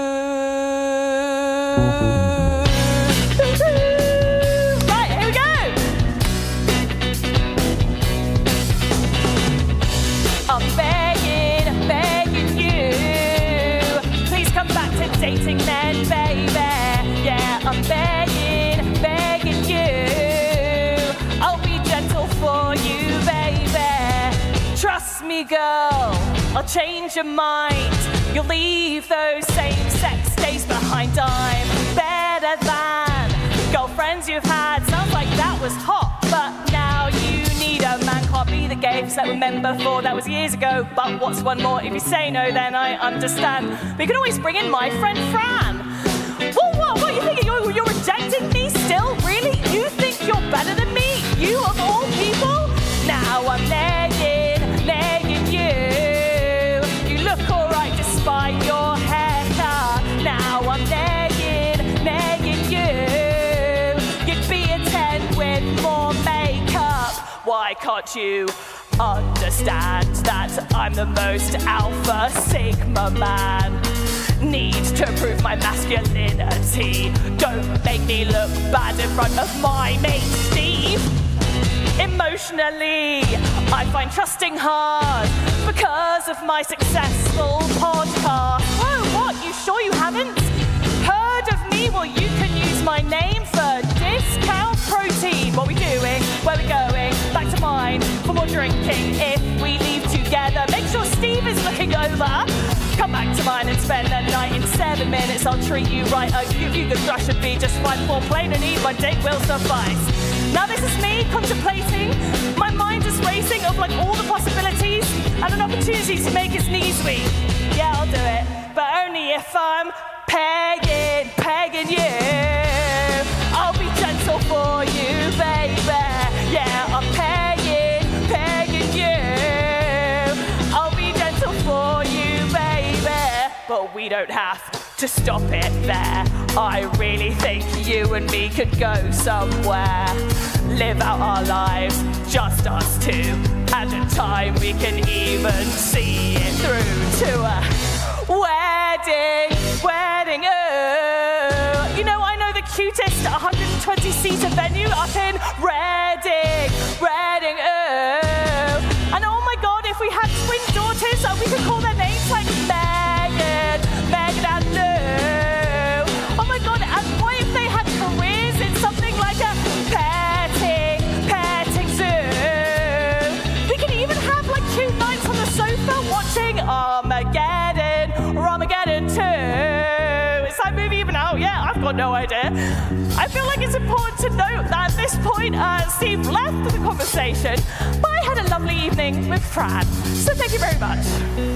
B: Dating men, baby, yeah, I'm begging, begging you. I'll be gentle for you, baby. Trust me, girl, I'll change your mind. You'll leave those same-sex days behind. I'm better than girlfriends you've had. Sounds like that was hot, but now you need a man. Can't be the gays that remember for that was years ago. But what's one more? If you say no, then I understand. We can always bring in my friend Fran. Well, what? What are you thinking? You're, you're rejecting me still? Really? You think you're better than me? You of all people? Now I'm nagging, nagging you. You look alright despite your haircut. Now I'm nagging, nagging you. You'd be a ten with more makeup. Why can't you understand that I'm the most alpha sigma man? Need to prove my masculinity. Don't make me look bad in front of my mate Steve. Emotionally, I find trusting hard because of my successful podcast. Whoa, what? You sure you haven't heard of me? Well, you can use my name for discount protein. What are we doing? Where are we going? Back to mine for more drinking. If we leave together, make sure Steve is looking over. Come back to mine and spend the night in seven minutes. I'll treat you right. I'll give you the rush and be just fine. For plain and eat, my dick will suffice. Now this is me contemplating. My mind is racing of like all the possibilities and an opportunity to make his knees weak. Yeah, I'll do it, but only if I'm pegging, pegging you. I'll be gentle for you, baby. Yeah, I'm pegging, pegging you. I'll be gentle for you, baby. But we don't have to stop it there. I really think you and me could go somewhere. Live out our lives, just us two. And in time we can even see it through to a wedding, wedding, oh. You know, I know the cutest one hundred twenty seater venue up in Reading, Reading, oh. And oh my God, if we had twin daughters, uh, we could call their names like Megan, Megan and Lou. Oh my God, and what if they had careers in something like a petting, petting zoo? We could even have like two nights on the sofa watching Armageddon or Armageddon two. Is that movie even out? Yeah, I've got no idea. I feel like it's important to note that at this point, uh, Steve left the conversation, but I had a lovely evening with Fran. So thank you very much.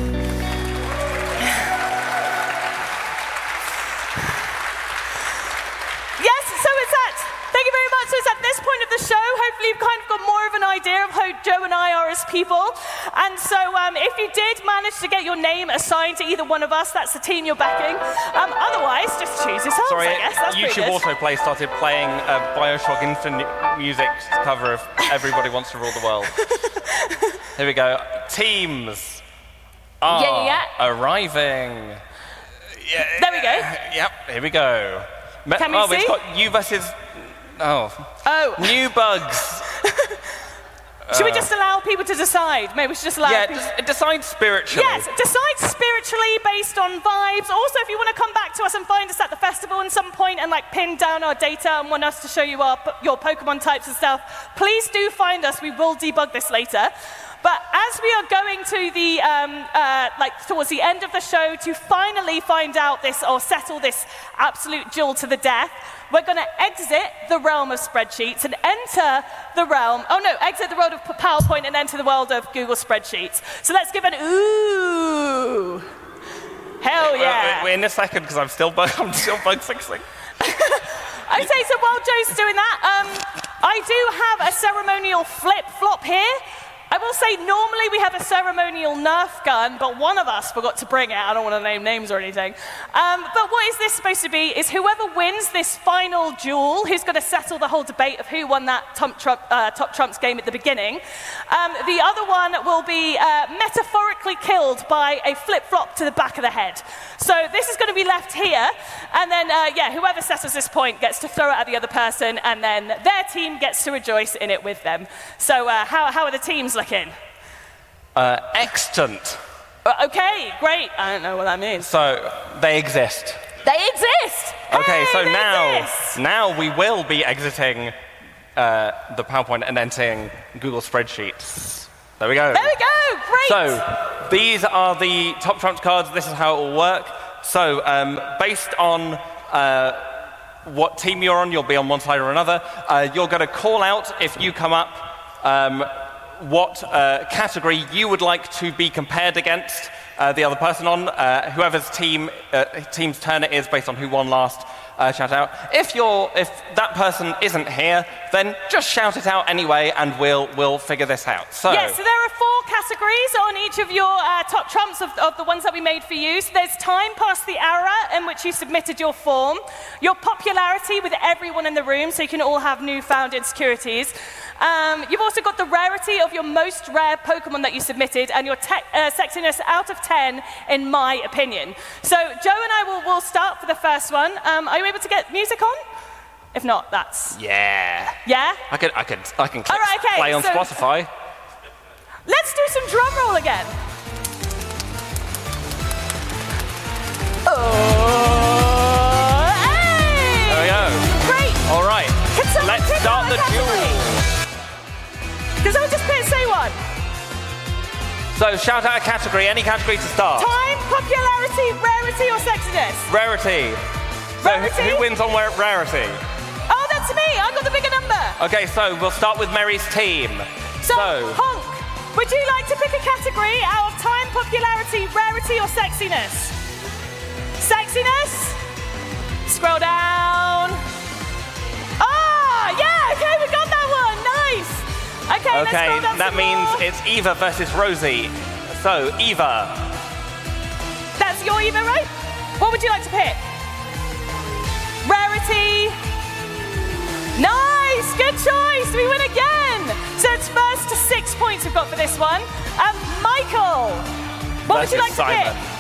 B: Yes, so it's that. Thank you very much. So it's at this point of the show, hopefully you've kind of got more of an idea of how Joe and I are as people. And so um, if you did manage to get your name assigned to either one of us, that's the team you're backing. Um, otherwise, just choose yourselves,
A: Sorry,
B: I guess. That's
A: YouTube Autoplay started playing a Bioshock Infinite Music cover of Everybody Wants to Rule the World. Here we go. Teams are
B: yeah, yeah, yeah.
A: arriving. Yeah,
B: there we go.
A: Yep, here we go.
B: Can we
A: oh,
B: see?
A: it's got you versus... Oh.
B: Oh.
A: New bugs.
B: Should we just allow people to decide? Maybe we should just allow
A: yeah,
B: people...
A: Yeah, decide spiritually.
B: Yes, decide spiritually based on vibes. Also, if you want to come back to us and find us at the festival at some point and like pin down our data and want us to show you our, your Pokemon types and stuff, please do find us. We will debug this later. But as we are going to the, um, uh, like towards the end of the show to finally find out this or settle this absolute duel to the death, we're going to exit the realm of spreadsheets and enter the realm, oh no, exit the world of PowerPoint and enter the world of Google Spreadsheets. So let's give an ooh. Hell yeah.
A: We're, we're in a second because I'm still bug, I'm still bug fixing.
B: Okay, so while Joe's doing that, um, I do have a ceremonial flip-flop here. I will say normally we have a ceremonial Nerf gun, but one of us forgot to bring it. I don't want to name names or anything. Um, but what is this supposed to be is whoever wins this final duel, who's going to settle the whole debate of who won that top, trump, uh, top trumps game at the beginning, um, the other one will be uh, metaphorically killed by a flip-flop to the back of the head. So this is going to be left here, and then, uh, yeah, whoever settles this point gets to throw it at the other person, and then their team gets to rejoice in it with them. So uh, how, how are the teams looking?
A: Uh, extant.
B: Uh, okay, great. I don't know what that means.
A: So they exist.
B: They exist.
A: Okay,
B: hey,
A: so
B: they
A: now,
B: exist.
A: now we will be exiting uh, the PowerPoint and entering Google Spreadsheets. There we go.
B: There we go. Great.
A: So these are the top trumps cards. This is how it will work. So um, based on uh, what team you're on, you'll be on one side or another. Uh, you're going to call out if you come up um, what uh, category you would like to be compared against uh, the other person on. Uh, whoever's team uh, team's turn it is based on who won last. Uh, shout out. If you're, if that person isn't here, then just shout it out anyway, and we'll we'll figure this out. So
B: yes, so there are four categories on each of your uh, top trumps of, of the ones that we made for you. So there's time past the era in which you submitted your form, your popularity with everyone in the room, so you can all have newfound insecurities. Um, you've also got the rarity of your most rare Pokemon that you submitted, and your te- uh, sexiness out of ten, in my opinion. So Joe and I will will start for the first one. Um, are you able to get music on? If not, that's...
A: Yeah.
B: Yeah?
A: I can, I can, I can click
B: All right, okay,
A: play on
B: so
A: Spotify.
B: Let's do some drum roll again. Oh, hey!
A: There we go.
B: Great.
A: All right.
B: Can someone
A: Let's
B: pick
A: start
B: out
A: the
B: a category?
A: duel.
B: Can someone just pick, say one?
A: So shout out a category, any category to start.
B: Time, popularity, rarity, or sexiness?
A: Rarity. So
B: Rarity?
A: who, who wins on rare- rarity?
B: Oh, that's me. I've got the bigger number.
A: Okay, so we'll start with Mary's team.
B: So,
A: So-
B: Honk, would you like to pick a category out of time, popularity, rarity, or sexiness? Sexiness? Scroll down. Ah, yeah, okay, we got that one. Nice. Okay, let's
A: Okay,
B: scroll down
A: that
B: some
A: means
B: more.
A: it's Eva versus Rosie. So, Eva.
B: That's your Eva, right? What would you like to pick? Rarity. Nice, good choice. We win again. So it's first to six points we've got for this one. Um, Michael, what would you like
A: versus
B: to
A: Simon.
B: pick?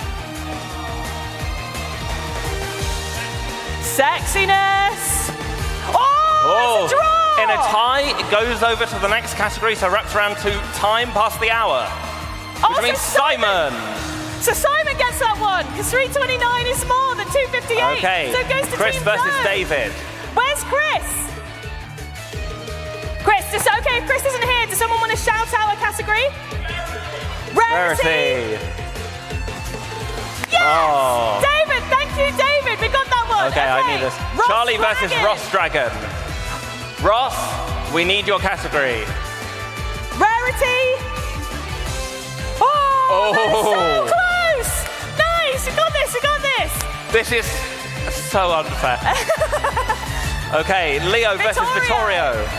B: Sexiness. Oh,
A: Oh,
B: it's a draw.
A: in a tie, it goes over to the next category, so wraps around to time past the hour.
B: Oh,
A: Which
B: so
A: means Simon.
B: So Simon gets that one, because three twenty-nine is more than two fifty-eight.
A: Okay,
B: So it goes to
A: Chris
B: Team
A: versus
B: Joe.
A: David.
B: Where's Chris? Chris, does, okay, if Chris isn't here, does someone want to shout out a category? Rarity.
A: Rarity.
B: Yes!
A: Oh.
B: David, thank you, David. We got that one.
A: Okay, I need do this.
B: Ross
A: Charlie versus
B: Dragon.
A: Ross Dragon. Ross, we need your category.
B: Rarity. Oh, that is so
A: Oh.
B: close. Nice, you got this, you got this.
A: This is so unfair. Okay, Leo versus
B: Vittorio.
A: Vittorio.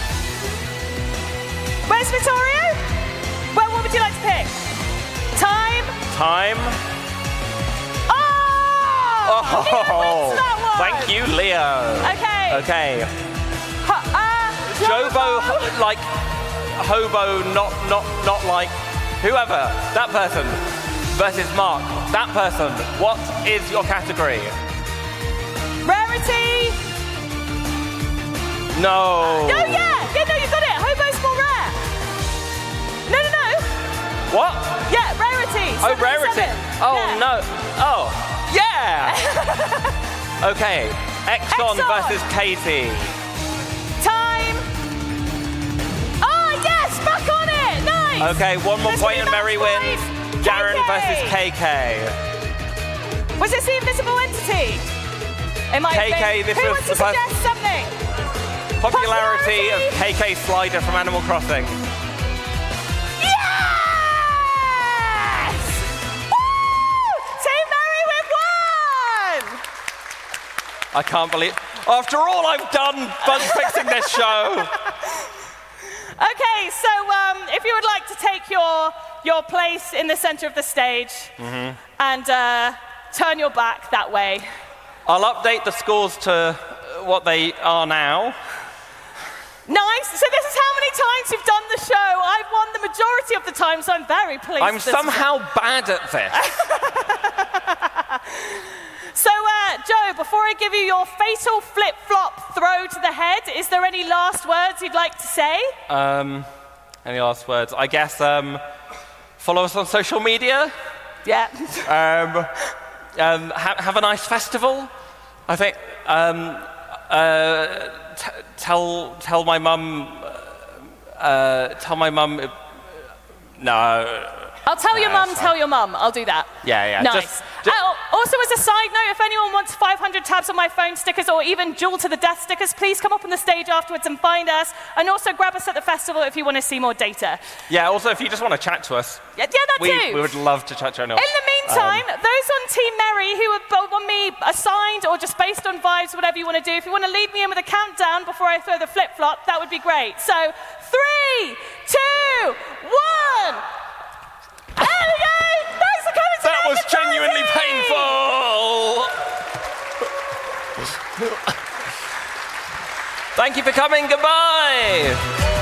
B: Where's Vittorio? Well, what would you like to pick? Time.
A: Time.
B: Oh! Leo
A: Oh,
B: wins that one.
A: thank you, Leo.
B: Okay.
A: Okay.
B: Ha, uh,
A: Jobo, h- like hobo, not not not like whoever. That person versus Mark. That person. What is your category?
B: Rarity.
A: No.
B: No, yeah, yeah, no, you got it. Hobo's more rare. No, no, no.
A: What?
B: Yeah, rarity.
A: Oh, rarity.
B: seventy-seven.
A: Oh
B: Yeah.
A: no. Oh, yeah. Okay. Exxon,
B: Exxon.
A: versus Katie.
B: Time. Oh, yes, back on it. Nice.
A: Okay, one more
B: This
A: point
B: will
A: and
B: be
A: Mary
B: match
A: wins.
B: point.
A: Darren
B: K K.
A: versus K K.
B: Was this the invisible entity? It might
A: K K,
B: have been.
A: this
B: Who
A: was
B: wants to
A: the first-
B: suggest something?
A: Popularity of
B: Popularity.
A: K K Slider from Animal Crossing.
B: Yes! Woo! Team Mary, we've won!
A: I can't believe. After all I've done bug fixing this show.
B: Okay, so um, if you would like to take your, your place in the center of the stage
A: Mm-hmm.
B: and uh, turn your back that way.
A: I'll update the scores to what they are now.
B: Nice. So this is how many times you've done the show. I've won the majority of the time, so I'm very pleased.
A: I'm
B: this is-
A: somehow bad at this.
B: So, uh, Joe, before I give you your fatal flip-flop throw to the head, is there any last words you'd like to say?
A: Um, any last words? I guess um, follow us on social media.
B: Yeah.
A: Um, um, ha- have a nice festival. I think. Um, uh, t- tell tell my mum. Uh, tell my mum. Uh, no.
B: I'll tell your
A: No,
B: mum,
A: it's
B: tell your mum. I'll do that.
A: Yeah, yeah.
B: Nice.
A: Just- just-
B: Uh, also, as a side note, if anyone wants five hundred tabs on my phone stickers or even Jewel to the Death stickers, please come up on the stage afterwards and find us. And also grab us at the festival if you want to see more data.
A: Yeah. Also, if you just want to chat to us,
B: Yeah, yeah that
A: we,
B: too.
A: we would love to chat to anyone.
B: In the meantime, those on Team Mary who have won me assigned or just based on vibes, whatever you want to do, if you want to lead me in with a countdown before I throw the flip-flop, that would be great. So, three, two, one. There we go. Thanks for coming
A: That
B: today
A: was
B: for
A: genuinely
B: Josie.
A: painful. Thank you for coming. Goodbye.